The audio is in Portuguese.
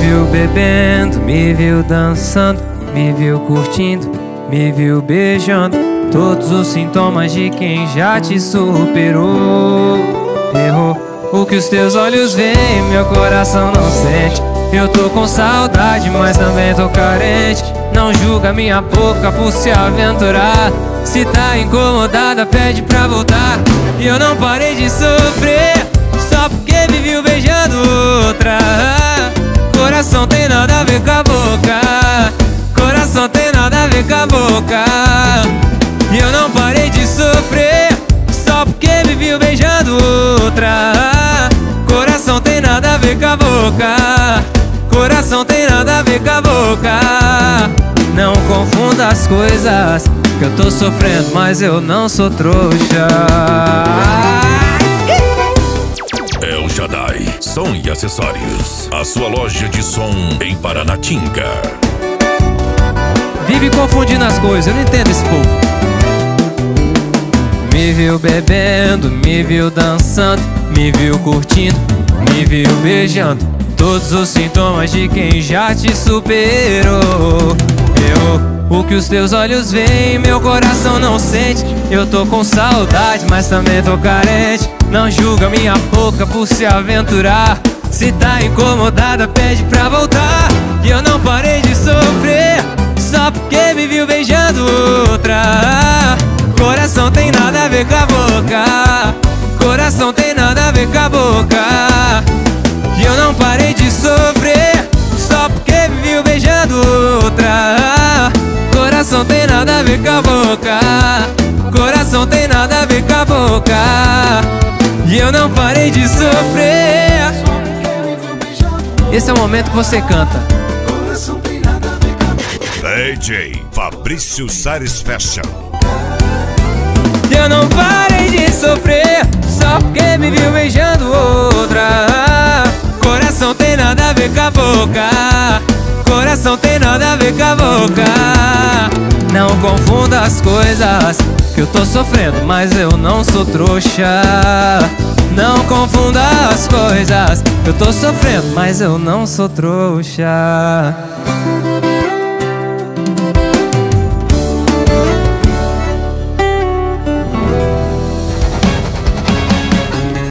viu bebendo, me viu dançando, me viu curtindo, me viu beijando. Todos os sintomas de quem já te superou. Errou. O que os teus olhos veem, meu coração não sente. Eu tô com saudade, mas também tô carente. Não julga minha boca por se aventurar. Se tá incomodada, pede pra voltar. E eu não parei de sofrer só porque me viu beijando outra. Coração tem nada a ver com a boca. Coração tem nada a ver com a boca. E eu não parei de sofrer só porque me viu beijando outra. Coração tem nada a ver com a boca. Coração tem nada a ver com a boca. Não confunda as coisas, que eu tô sofrendo, mas eu não sou trouxa. El Shaddai Som e Acessórios, a sua loja de som em Paranatinga. Vive confundindo as coisas, eu não entendo esse povo. Me viu bebendo, me viu dançando, me viu curtindo, me viu beijando. Todos os sintomas de quem já te superou. O que os teus olhos veem, meu coração não sente. Eu tô com saudade, mas também tô carente. Não julga minha boca por se aventurar. Se tá incomodada, pede pra voltar. E eu não parei de sofrer só porque me viu beijando outra. Coração tem nada a ver com a boca. Coração tem nada a ver com a boca. E eu não parei de sofrer só porque me viu beijando outra. Coração tem nada a ver com a boca. Coração tem nada a ver com a boca. E eu não parei de sofrer. Esse é o momento que você canta. DJ Fabrício Sares Fashion. Eu não parei de sofrer só porque me viu beijando outra. Coração tem nada a ver com a boca. Coração tem nada a ver com a boca. Não confunda as coisas, que eu tô sofrendo, mas eu não sou trouxa. Não confunda as coisas, que eu tô sofrendo, mas eu não sou trouxa.